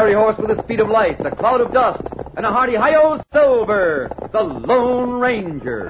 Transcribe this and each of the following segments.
fiery horse with the speed of light, a cloud of dust, and a hearty hi-yo Silver, the Lone Ranger.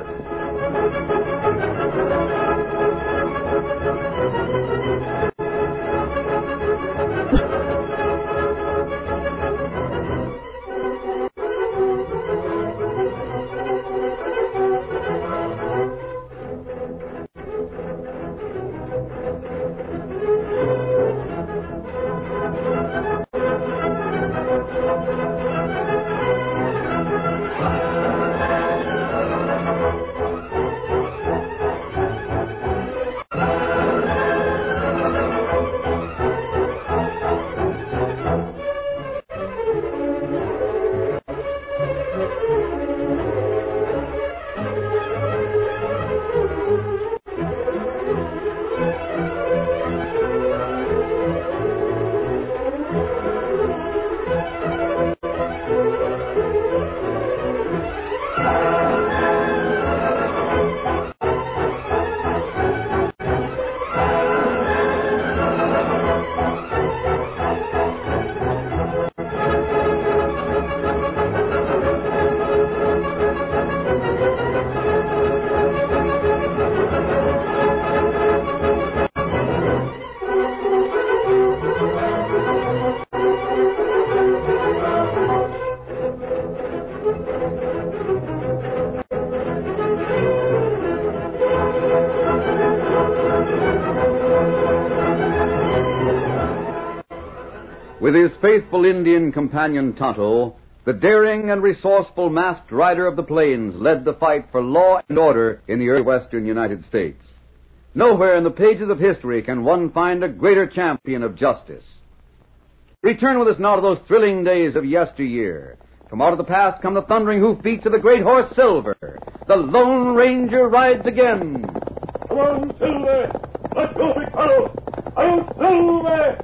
With his faithful Indian companion Tonto, the daring and resourceful masked rider of the plains led the fight for law and order in the early western United States. Nowhere in the pages of history can one find a greater champion of justice. Return with us now to those thrilling days of yesteryear. From out of the past come the thundering hoofbeats of the great horse Silver. The Lone Ranger rides again. Come on, Silver! Let's go, big fellow! Oh, Silver!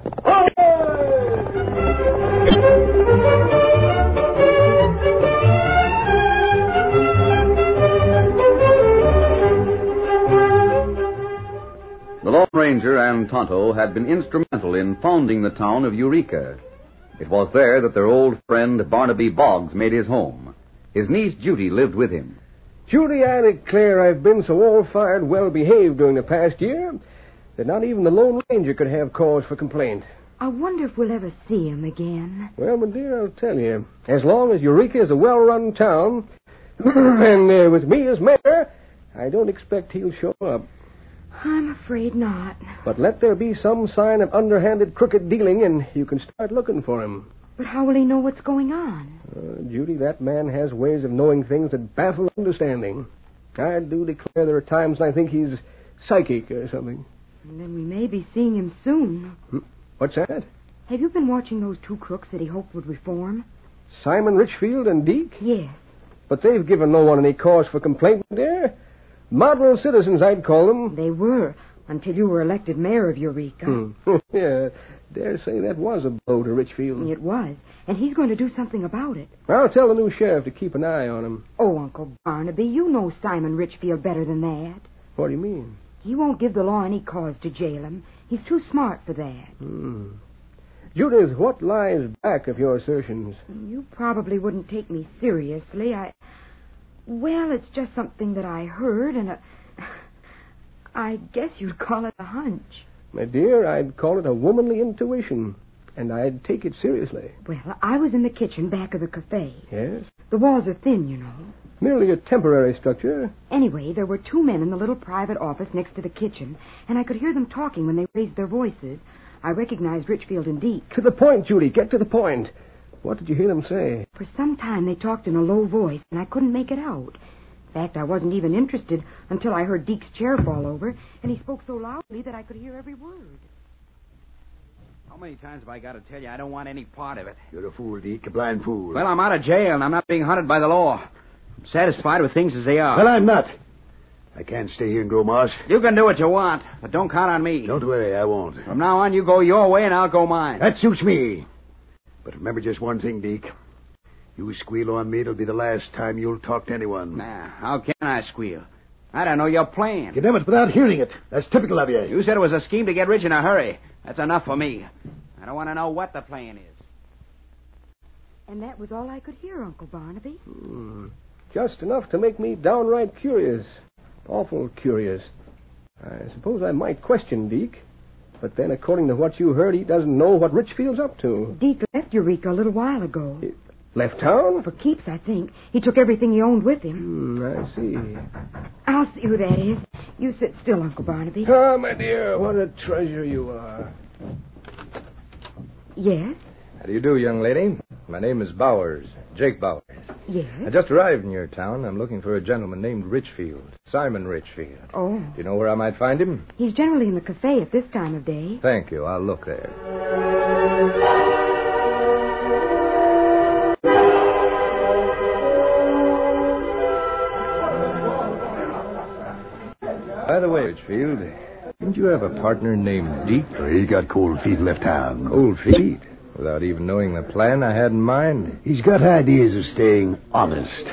The Lone Ranger and Tonto had been instrumental in founding the town of Eureka. It was there that their old friend Barnaby Boggs made his home. His niece Judy lived with him. Judy, I declare I've been so all-fired well-behaved during the past year that not even the Lone Ranger could have cause for complaint. I wonder if we'll ever see him again. Well, my dear, I'll tell you. As long as Eureka is a well-run town, and with me as mayor, I don't expect he'll show up. I'm afraid not. But let there be some sign of underhanded, crooked dealing, and you can start looking for him. But how will he know what's going on? Judy, that man has ways of knowing things that baffle understanding. I do declare there are times when I think he's psychic or something. And then we may be seeing him soon. What's that? Have you been watching those two crooks that he hoped would reform? Simon Richfield and Deke? Yes. But they've given no one any cause for complaint there. Model citizens, I'd call them. They were, until you were elected mayor of Eureka. Yeah, dare say that was a blow to Richfield. It was, and he's going to do something about it. I'll tell the new sheriff to keep an eye on him. Oh, Uncle Barnaby, you know Simon Richfield better than that. What do you mean? He won't give the law any cause to jail him. He's too smart for that. Judith, what lies back of your assertions? You probably wouldn't take me seriously. Well, it's just something that I heard, and I guess you'd call it a hunch. My dear, I'd call it a womanly intuition, and I'd take it seriously. Well, I was in the kitchen back of the cafe. Yes? The walls are thin, you know. Merely a temporary structure. Anyway, there were two men in the little private office next to the kitchen, and I could hear them talking when they raised their voices. I recognized Richfield and Deke. To the point, Judy. Get to the point. What did you hear them say? For some time, they talked in a low voice, and I couldn't make it out. In fact, I wasn't even interested until I heard Deke's chair fall over, and he spoke so loudly that I could hear every word. How many times have I got to tell you I don't want any part of it? You're a fool, Deke, a blind fool. Well, I'm out of jail, and I'm not being hunted by the law. I'm satisfied with things as they are. Well, I'm not. I can't stay here in Gromos. You can do what you want, but don't count on me. Don't worry, I won't. From now on, you go your way, and I'll go mine. That suits me. But remember just one thing, Deke. You squeal on me, it'll be the last time you'll talk to anyone. Nah, how can I squeal? I don't know your plan. Condemn it without hearing it. That's typical of you. You said it was a scheme to get rich in a hurry. That's enough for me. I don't want to know what the plan is. And that was all I could hear, Uncle Barnaby. Just enough to make me downright curious. Awful curious. I suppose I might question Deke. But then, according to what you heard, he doesn't know what Richfield's up to. Deke left Eureka a little while ago. He left town? For keeps, I think. He took everything he owned with him. I see. I'll see who that is. You sit still, Uncle Barnaby. Ah, my dear, what a treasure you are. Yes? How do you do, young lady? My name is Bowers, Jake Bowers. Yes? I just arrived in your town. I'm looking for a gentleman named Richfield, Simon Richfield. Oh. Do you know where I might find him? He's generally in the cafe at this time of day. Thank you. I'll look there. By the way, Richfield, didn't you have a partner named Deke? He got cold feet and left town. Cold feet? Without even knowing the plan I had in mind? He's got ideas of staying honest.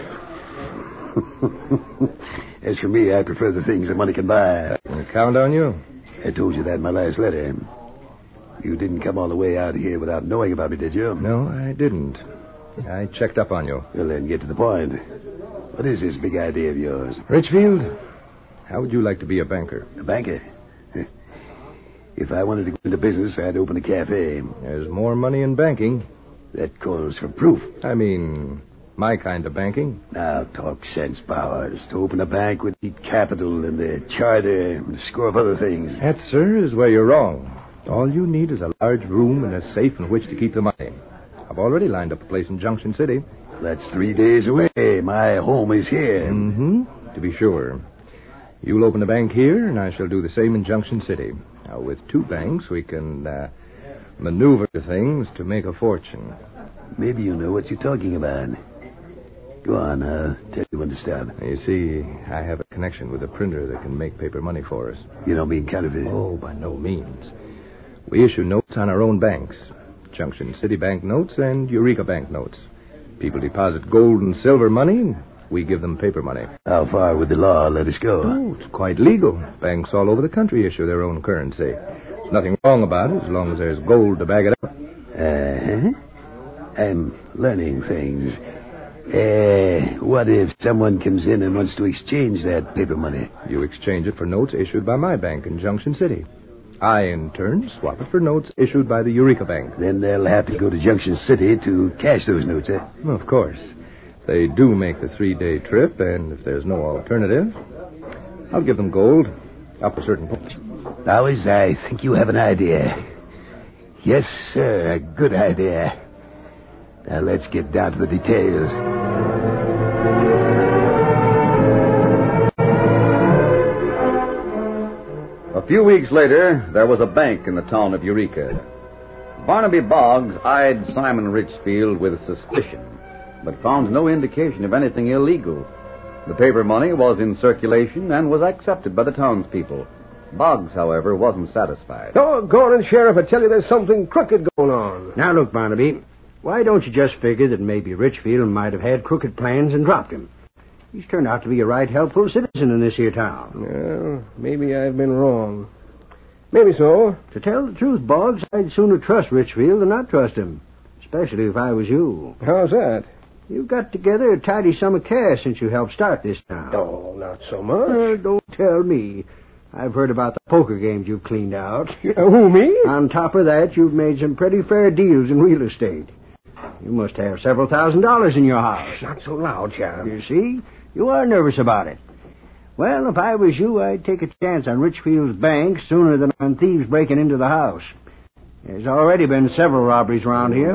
As for me, I prefer the things that money can buy. Can I count on you? I told you that in my last letter. You didn't come all the way out here without knowing about me, did you? No, I didn't. I checked up on you. Well, then get to the point. What is this big idea of yours? Richfield, how would you like to be a banker? A banker? If I wanted to go into business, I'd open a cafe. There's more money in banking. That calls for proof. I mean, my kind of banking. Now, talk sense, Bowers. To open a bank would need capital and a charter and a score of other things. That, sir, is where you're wrong. All you need is a large room and a safe in which to keep the money. I've already lined up a place in Junction City. That's 3 days away. My home is here. Mm-hmm. To be sure. You'll open a bank here, and I shall do the same in Junction City. Now, with 2 banks, we can maneuver things to make a fortune. Maybe you know what you're talking about. Go on, I'll tell you when to stop. You see, I have a connection with a printer that can make paper money for us. You don't mean counterfeit? Oh, by no means. We issue notes on our own banks. Junction City Bank notes and Eureka Bank notes. People deposit gold and silver money. We give them paper money. How far would the law let us go? Oh, it's quite legal. Banks all over the country issue their own currency. There's nothing wrong about it as long as there's gold to back it up. I'm learning things. What if someone comes in and wants to exchange that paper money? You exchange it for notes issued by my bank in Junction City. I, in turn, swap it for notes issued by the Eureka Bank. Then they'll have to go to Junction City to cash those notes, eh? Well, of course. They do make the 3-day trip, and if there's no alternative, I'll give them gold up a certain point. Bowers, I think you have an idea. Yes, sir, a good idea. Now let's get down to the details. A few weeks later, there was a bank in the town of Eureka. Barnaby Boggs eyed Simon Richfield with suspicion, but found no indication of anything illegal. The paper money was in circulation and was accepted by the townspeople. Boggs, however, wasn't satisfied. Doggone it, Sheriff, I tell you there's something crooked going on. Now, look, Barnaby, why don't you just figure that maybe Richfield might have had crooked plans and dropped him? He's turned out to be a right helpful citizen in this here town. Well, maybe I've been wrong. Maybe so. To tell the truth, Boggs, I'd sooner trust Richfield than not trust him, especially if I was you. How's that? You've got together a tidy sum of cash since you helped start this town. Oh, not so much. Don't tell me. I've heard about the poker games you've cleaned out. Who, me? On top of that, you've made some pretty fair deals in real estate. You must have several $1,000s in your house. Not so loud, Sheriff. You see? You are nervous about it. Well, if I was you, I'd take a chance on Richfield's bank sooner than on thieves breaking into the house. There's already been several robberies around here.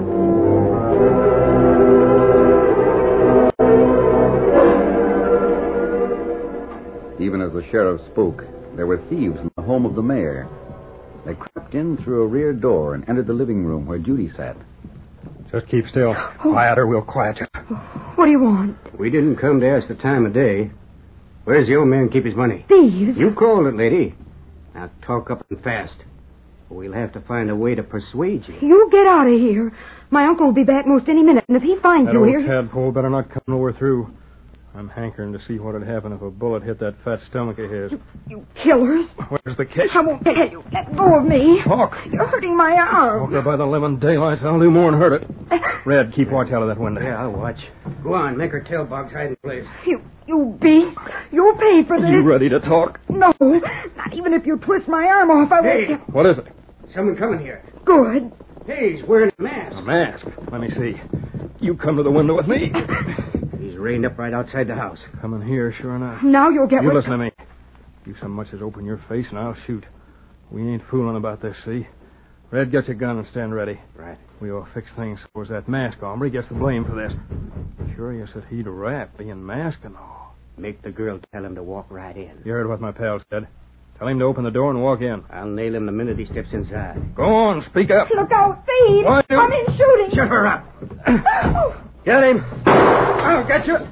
Even as the sheriff spoke, there were thieves in the home of the mayor. They crept in through a rear door and entered the living room where Judy sat. Just keep still. Quiet or we'll quiet you. What do you want? We didn't come to ask the time of day. Where's the old man keep his money? Thieves? You called it, lady. Now talk up and fast. We'll have to find a way to persuade you. You get out of here. My uncle will be back most any minute, and if he finds That you old here... tadpole better not come nowhere through. I'm hankering to see what would happen if a bullet hit that fat stomach of his. You killers. Where's the catch? I won't tell you. Let go of me. Talk. You're hurting my arm. Walk her by the lemon daylights. I'll do more than hurt it. Red, keep watch out of that window. Yeah, I'll watch. Go on, make her tail box hide in place. You beast. You'll pay for this. You ready to talk? No. Not even if you twist my arm off, I won't. Hey. What is it? Someone coming here. Good. Hey, he's wearing a mask. A mask. Let me see. You come to the window with me. He's reined up right outside the house. Coming here, sure enough. Now you'll get You what... listen to me. You so much as open your face and I'll shoot. We ain't fooling about this, see? Red, get your gun and stand ready. Right. We all fix things so as that mask hombre gets the blame for this. Curious that he'd rap, being masked and all. Make the girl tell him to walk right in. You heard what my pal said. Tell him to open the door and walk in. I'll nail him the minute he steps inside. Go on, speak up. Look out, Feed. Why do- I'm in shooting. Shut her up. Get him. I'll get you.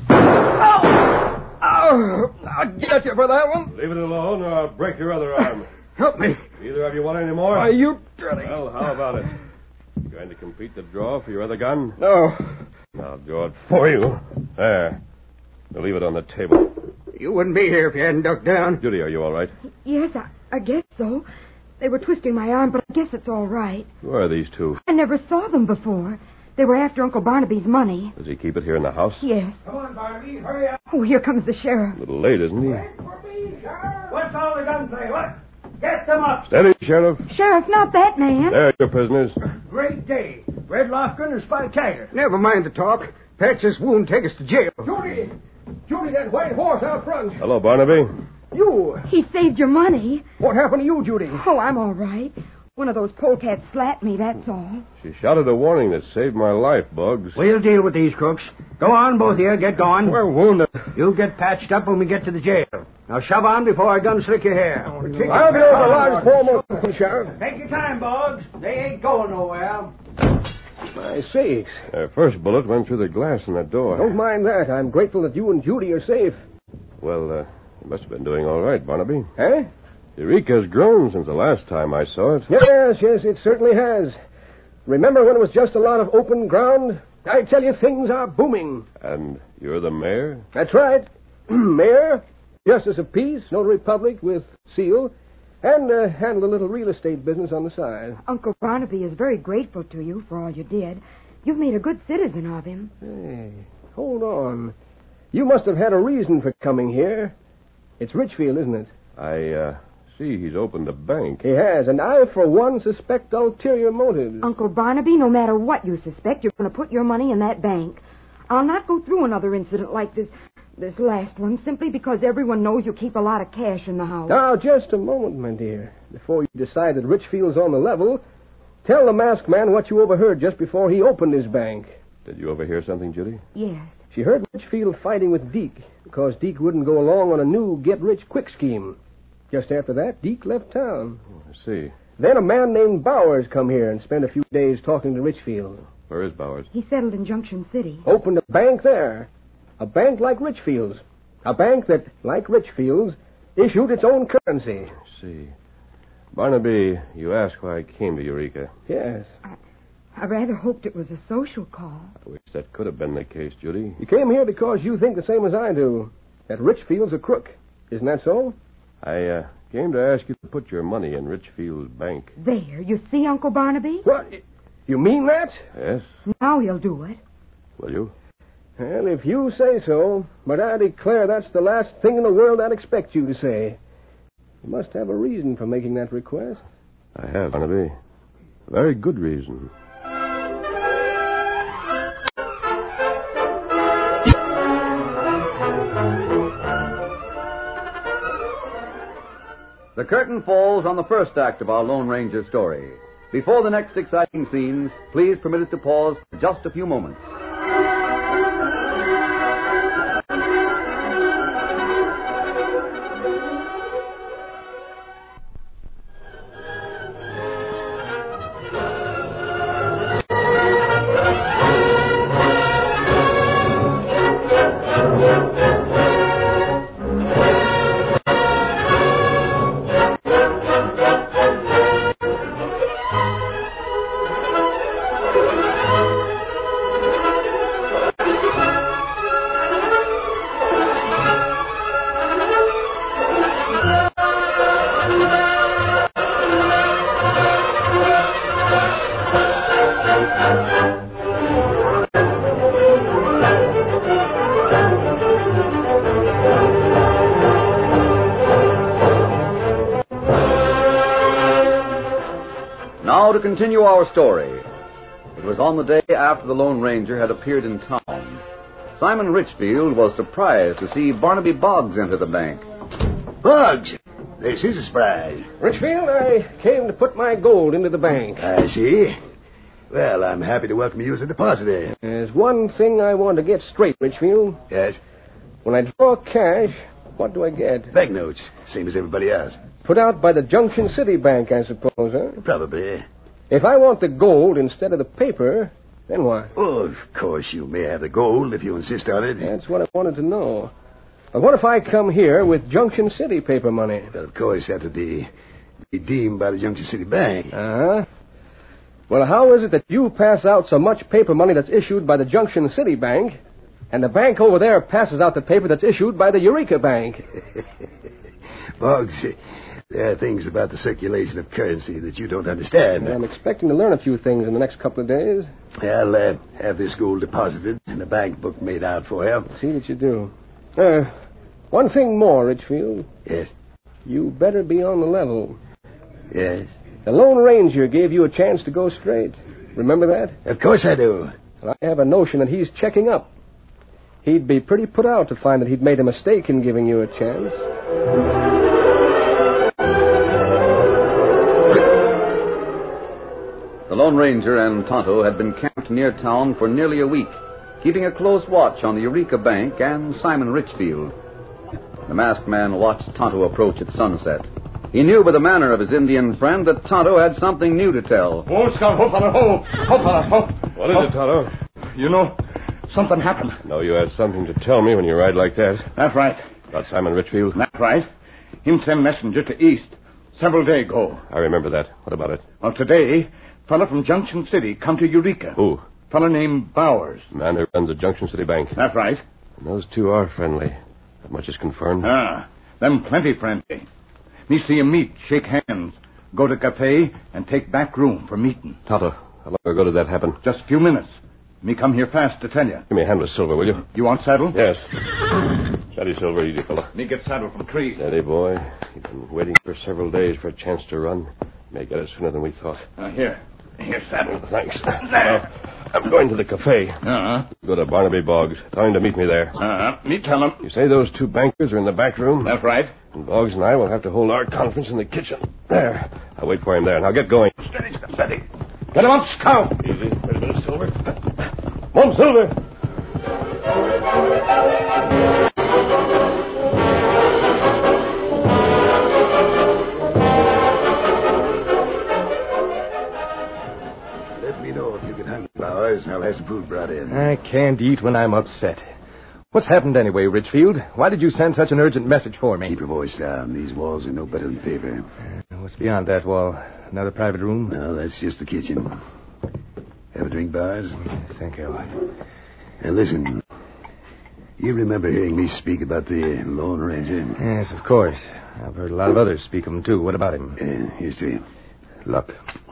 Oh, I'll get you for that one. Leave it alone or I'll break your other arm. Help me. Either of you want any more? Why, you dirty. Well, how about it? You going to compete the draw for your other gun? No. I'll draw it for you. There. Now leave it on the table. You wouldn't be here if you hadn't ducked down. Judy, are you all right? Yes, I guess so. They were twisting my arm, but I guess it's all right. Who are these two? I never saw them before. They were after Uncle Barnaby's money. Does he keep it here in the house? Yes. Come on, Barnaby, hurry up. Oh, here comes the sheriff. A little late, isn't he? What's all the gunplay? What? Get them up. Steady, Sheriff. Sheriff, not that man. There, your prisoners. Great day. Red Lofgren and Spy Taggart. Never mind the talk. Patch this wound, take us to jail. Judy! Judy, that white horse out front. Hello, Barnaby. You! He saved your money. What happened to you, Judy? Oh, I'm all right. One of those polecats slapped me, that's all. She shouted a warning that saved my life, Bugs. We'll deal with these crooks. Go on, both of you. Get going. We're wounded. You'll get patched up when we get to the jail. Now shove on before I gun slick your hair. I'll be over the large foremost, Sheriff. Take your time, Boggs. They ain't going nowhere. My sakes. Their first bullet went through the glass in that door. Don't mind that. I'm grateful that you and Judy are safe. Well, you must have been doing all right, Barnaby. Eh? Eureka's grown since the last time I saw it. Yes, it certainly has. Remember when it was just a lot of open ground? I tell you, things are booming. And you're the mayor? That's right. Mayor, Justice of Peace, Notary Public with seal, and handle a little real estate business on the side. Uncle Barnaby is very grateful to you for all you did. You've made a good citizen of him. Hey, hold on. You must have had a reason for coming here. It's Richfield, isn't it? I see he's opened a bank. He has, and I, for one, suspect ulterior motives. Uncle Barnaby, no matter what you suspect, you're going to put your money in that bank. I'll not go through another incident like this last one, simply because everyone knows you keep a lot of cash in the house. Now, just a moment, my dear. Before you decide that Richfield's on the level, tell the masked man what you overheard just before he opened his bank. Did you overhear something, Judy? Yes. She heard Richfield fighting with Deke because Deke wouldn't go along on a new get-rich-quick scheme. Just after that, Deke left town. Oh, I see. Then a man named Bowers come here and spent a few days talking to Richfield. Where is Bowers? He settled in Junction City. Opened a bank there. A bank like Richfield's. A bank that, like Richfield's, issued its own currency. I see. Barnaby, you asked why I came to Eureka. Yes. I rather hoped it was a social call. I wish that could have been the case, Judy. You came here because you think the same as I do, that Richfield's a crook. Isn't that so? I came to ask you to put your money in Richfield's bank. There, you see, Uncle Barnaby? What? You mean that? Yes? Now he'll do it. Will you? Well, if you say so, but I declare that's the last thing in the world I'd expect you to say. You must have a reason for making that request. I have, Barnaby. A very good reason. The curtain falls on the first act of our Lone Ranger story. Before the next exciting scenes, please permit us to pause for just a few moments. now to continue our story. It was on the day after the Lone Ranger had appeared in town. Simon Richfield was surprised to see Barnaby Boggs enter the bank. Boggs, this is a surprise. Richfield, I came to put my gold into the bank. I see. Well, I'm happy to welcome you as a depositor. There's one thing I want to get straight, Richfield. Yes? When I draw cash, what do I get? Banknotes, same as everybody else. Put out by the Junction City Bank, I suppose, huh? Probably. If I want the gold instead of the paper, then what? Oh, of course you may have the gold if you insist on it. That's what I wanted to know. But what if I come here with Junction City paper money? But of course that would be redeemed by the Junction City Bank. Uh-huh. Well, how is it that you pass out so much paper money that's issued by the Junction City Bank, and the bank over there passes out the paper that's issued by the Eureka Bank? Boggs, there are things about the circulation of currency that you don't understand. I'm expecting to learn a few things in the next couple of days. I'll have this gold deposited and a bank book made out for you. See that you do. One thing more, Richfield. Yes? You better be on the level. Yes? The Lone Ranger gave you a chance to go straight. Remember that? Of course I do. Well, I have a notion that he's checking up. He'd be pretty put out to find that he'd made a mistake in giving you a chance. The Lone Ranger and Tonto had been camped near town for nearly a week, keeping a close watch on the Eureka Bank and Simon Richfield. The masked man watched Tonto approach at sunset. He knew by the manner of his Indian friend that Tonto had something new to tell. Oh, Scout, ho, fella, ho. Ho, fella, ho. What is it, Tonto? You know, something happened. No, you had something to tell me when you ride like that. That's right. About Simon Richfield? That's right. Him send messenger to East several days ago. I remember that. What about it? Well, today, fella from Junction City come to Eureka. Who? Fella named Bowers. The man who runs the Junction City Bank. That's right. And those two are friendly. That much is confirmed. Them plenty friendly. Me see 'em meet, shake hands, go to cafe, and take back room for meeting. Tonto, how long ago did that happen? Just a few minutes. Me come here fast to tell you. Give me a hand with Silver, will you? You want saddle? Yes. Steady, Silver, easy, fella. Me get saddle from tree. Steady, boy. He's been waiting for several days for a chance to run. May get it sooner than we thought. Here, saddle. Thanks. Now, I'm going to the cafe. Go to Barnaby Boggs. Tell him to meet me there. Me tell him. You say those two bankers are in the back room? That's right. And Boggs and I will have to hold our conference in the kitchen. There. I'll wait for him there. Now get going. Steady, steady. Get him up, Scout. Easy. Wait a minute, Silver. Come on, Silver. Let me know if you get hungry, Bowers, and I'll have some food brought in. I can't eat when I'm upset. What's happened anyway, Richfield? Why did you send such an urgent message for me? Keep your voice down. These walls are no better than paper. What's beyond that wall? Another private room? No, that's just the kitchen. Have a drink, Bowers? Thank you. Now, listen. You remember hearing me speak about the Lone Ranger? Yes, of course. I've heard a lot of others speak of him, too. What about him? Here's to you. Luck.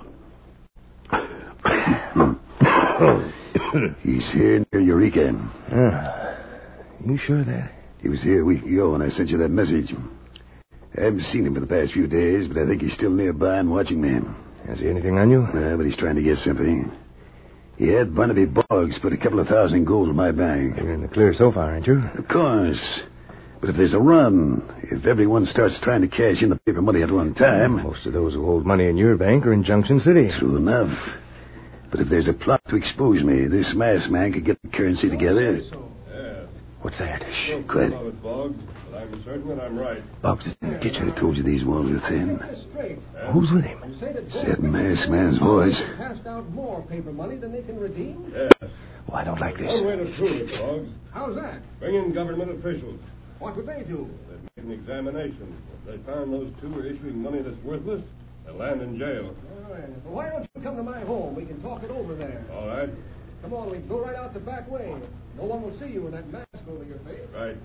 He's here near Eureka. You sure of that? He was here a week ago when I sent you that message. I haven't seen him for the past few days, but I think he's still nearby and watching me. Has he anything on you? But he's trying to get something. He had Barnaby Boggs put a couple of $1,000 gold in my bank. You're in the clear so far, aren't you? Of course. But if there's a run, if everyone starts trying to cash in the paper money at one time... Most of those who hold money in your bank are in Junction City. True enough. But if there's a plot to expose me, this masked man could get the currency together. What's that? Shh, quiet. I'm certain that I'm right. Boggs is in the kitchen. I told you these walls are thin. Who's with him? It's that masked man's voice. Passed out more paper money than they can redeem? Yes. Oh, I don't like this. One way to prove it, Boggs. How's that? Bring in government officials. What would they do? They'd make an examination. If they found those two were issuing money that's worthless, they'll land in jail. All right. Well, why don't you come to my home? We can talk it over there. All right. Come on, we can go right out the back way. No one will see you with that mask over your face. Right.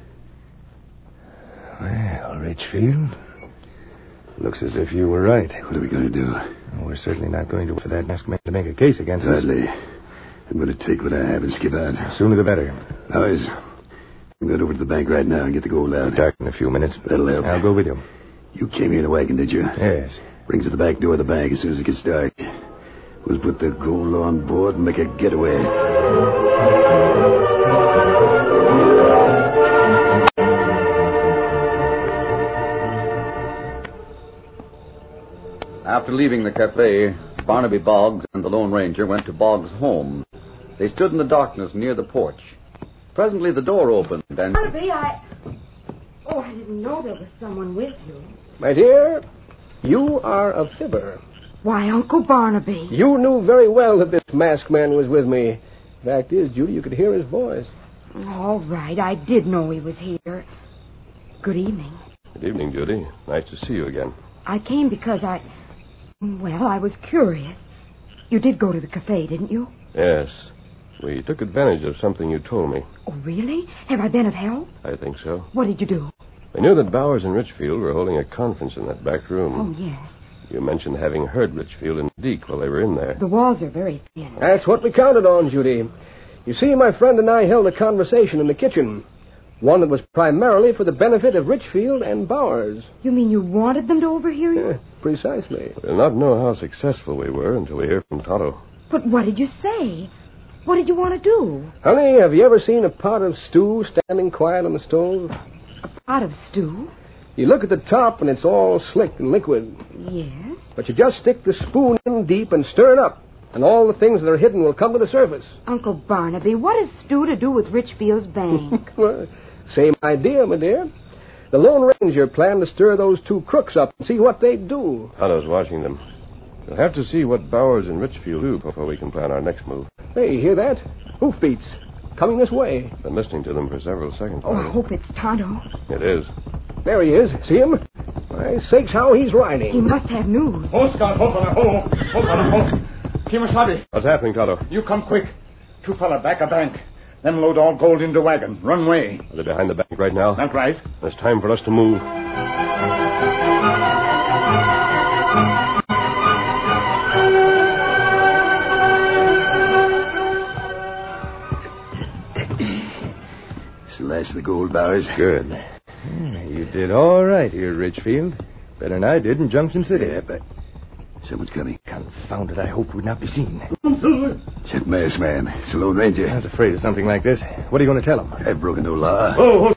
Well, Richfield, looks as if you were right. What are we going to do? We're certainly not going to wait for that masked man to make a case against us. Gladly. I'm going to take what I have and skip out. The sooner the better. Boys, I'm going over to the bank right now and get the gold out. Dark in a few minutes. That'll help. I'll go with you. You came here in a wagon, did you? Yes. Brings to the back door of the bank as soon as it gets dark. We'll put the gold on board and make a getaway. After leaving the cafe, Barnaby Boggs and the Lone Ranger went to Boggs' home. They stood in the darkness near the porch. Presently the door opened and... Barnaby, I didn't know there was someone with you. My dear, you are a fibber. Why, Uncle Barnaby. You knew very well that this masked man was with me. Fact is, Judy, you could hear his voice. All right, I did know he was here. Good evening. Good evening, Judy. Nice to see you again. I came because I was curious. You did go to the cafe, didn't you? Yes. We took advantage of something you told me. Oh, really? Have I been of help? I think so. What did you do? I knew that Bowers and Richfield were holding a conference in that back room. Oh, yes. You mentioned having heard Richfield and Deke while they were in there. The walls are very thin. That's what we counted on, Judy. You see, my friend and I held a conversation in the kitchen. One that was primarily for the benefit of Richfield and Bowers. You mean you wanted them to overhear you? Precisely. We'll not know how successful we were until we hear from Tonto. But what did you say? What did you want to do? Honey, have you ever seen a pot of stew standing quiet on the stove? A pot of stew? You look at the top and it's all slick and liquid. Yes. But you just stick the spoon in deep and stir it up, and all the things that are hidden will come to the surface. Uncle Barnaby, what has stew to do with Richfield's bank? Well, same idea, my dear. The Lone Ranger planned to stir those two crooks up and see what they'd do. Tonto's watching them. We'll have to see what Bowers and Richfield do before we can plan our next move. Hey, you hear that? Hoofbeats. Coming this way. Been listening to them for several seconds. Oh, I hope it's Tonto. It is. There he is. See him? My sakes, how he's riding. He must have news. Hold, Scott. Hold. Kimasabi. What's happening, Tonto? You come quick. Two fella back a bank. Then load all gold into wagon. Run away. Are they behind the bank right now? That's right. It's time for us to move. It's the last of the gold, Bowers. Good. You did all right here, Richfield. Better than I did in Junction City. Yeah, but someone's coming. Confound it, I hoped we'd not be seen. It's that masked man. It's the Lone Ranger. I was afraid of something like this. What are you going to tell him? I've broken no law. Oh,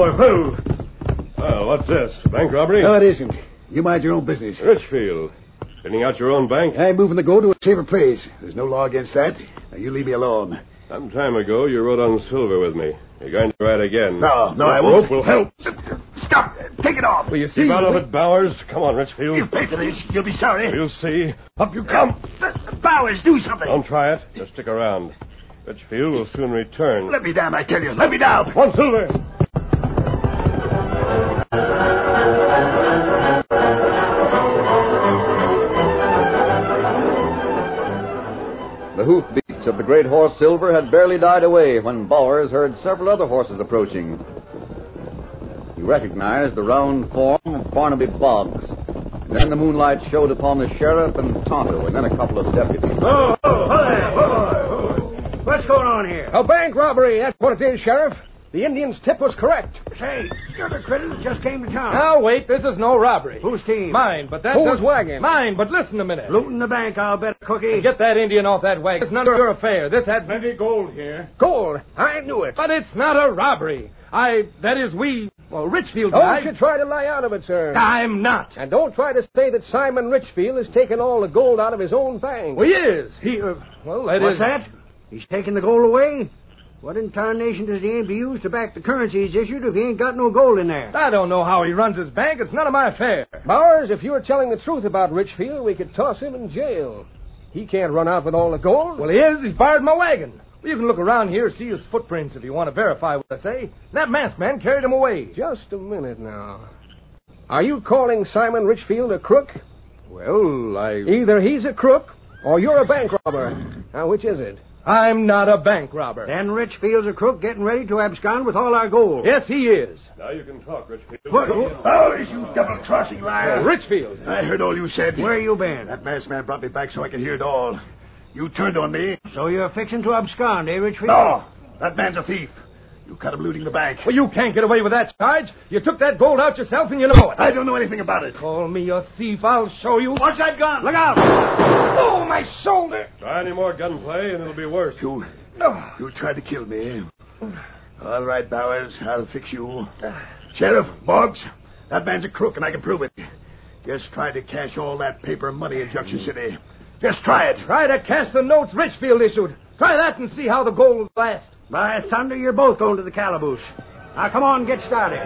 Well, what's this? Bank robbery? No, it isn't. You mind your own business. Richfield. Cleaning out your own bank? I'm moving the gold to a safer place. There's no law against that. Now, you leave me alone. Some time ago, you rode on Silver with me. You're going to ride again. No, I won't. Rope will help. Stop! Take it off! Will you see? Keep out of it, Bowers. Come on, Richfield. You pay for this. You'll be sorry. You'll see. Up you come. Bowers, do something. Don't try it. Just stick around. Richfield will soon return. Let me down, I tell you. Let me down. One Silver. The hoofbeats of the great horse Silver had barely died away when Bowers heard several other horses approaching. He recognized the round form of Barnaby Boggs. And then the moonlight showed upon the sheriff and Tonto, and then a couple of deputies. What's going on here? A bank robbery, that's what it is, Sheriff. The Indian's tip was correct. Say, you're the critter that just came to town. Now, wait, this is no robbery. Whose team? Mine, but that Whose wagon? Mine, but listen a minute. Looting the bank, I'll bet a cookie. Get that Indian off that wagon. It's none of your affair. This had... Plenty gold here. Gold. I knew it. But it's not a robbery. Richfield Don't you try to lie out of it, sir. I'm not. And don't try to say that Simon Richfield has taken all the gold out of his own bank. Well, he is. What's that? He's taking the gold away? What in tarnation does he aim to use to back the currency he's issued if he ain't got no gold in there? I don't know how he runs his bank. It's none of my affair. Bowers, if you were telling the truth about Richfield, we could toss him in jail. He can't run out with all the gold. Well, he is. He's borrowed my wagon. Well, you can look around here, see his footprints if you want to verify what I say. That masked man carried him away. Just a minute now. Are you calling Simon Richfield a crook? Well, Either he's a crook or you're a bank robber. Now, which is it? I'm not a bank robber. Then Richfield's a crook getting ready to abscond with all our gold. Yes, he is. Now you can talk, Richfield. Bowers, you double-crossing liar. Richfield. I heard all you said. Where you been? That masked man brought me back so I could hear it all. You turned on me. So you're fixing to abscond, eh, Richfield? No, that man's a thief. You caught him looting the bank. Well, you can't get away with that charge. You took that gold out yourself and you know it. I don't know anything about it. Call me a thief, I'll show you. Watch that gun. Look out! Oh, my shoulder! Try any more gunplay and it'll be worse. You tried to kill me. All right, Bowers, I'll fix you. Sheriff, Boggs, that man's a crook and I can prove it. Just try to cash all that paper money in Junction City. Just try it. Try to cash the notes Richfield issued. Try that and see how the gold will last. By thunder, you're both going to the calaboose. Now, come on, get started.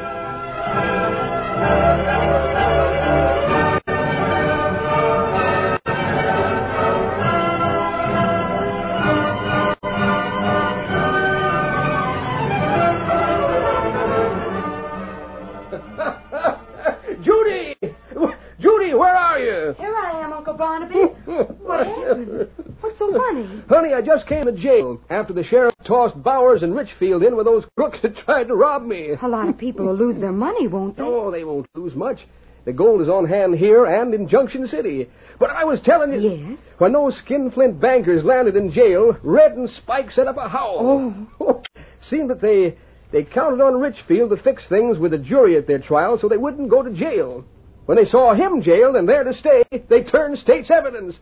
Judy! Judy, where are you? Here I am, Uncle Barnaby. What happened? What's so funny? Honey, I just came to jail after the sheriff tossed Bowers and Richfield in with those crooks that tried to rob me. A lot of people will lose their money, won't they? Oh, they won't lose much. The gold is on hand here and in Junction City. But I was telling you... Yes? When those skinflint bankers landed in jail, Red and Spike set up a howl. Oh. Seemed that they counted on Richfield to fix things with the jury at their trial so they wouldn't go to jail. When they saw him jailed and there to stay, they turned state's evidence.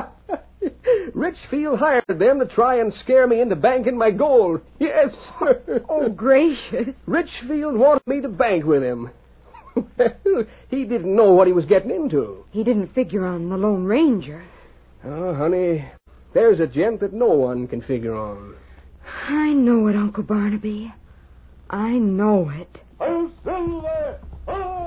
Richfield hired them to try and scare me into banking my gold. Yes. Oh, gracious. Richfield wanted me to bank with him. Well, he didn't know what he was getting into. He didn't figure on the Lone Ranger. Oh, honey, there's a gent that no one can figure on. I know it, Uncle Barnaby. I know it. Oh, Silver! Oh!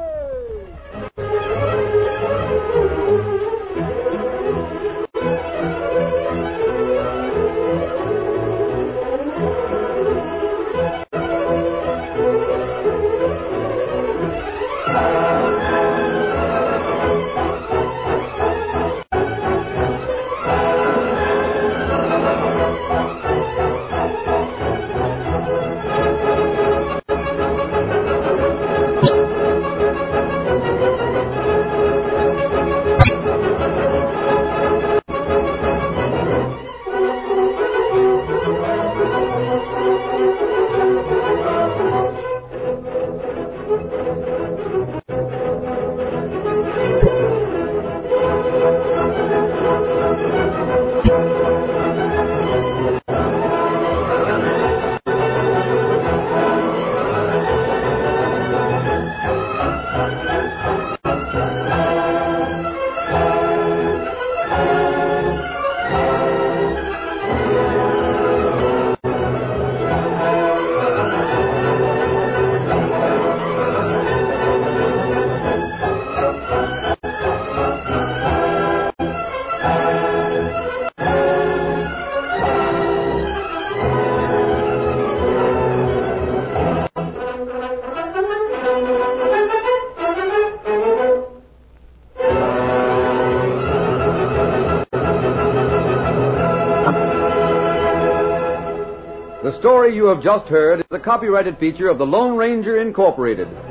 The story you have just heard is a copyrighted feature of the Lone Ranger Incorporated,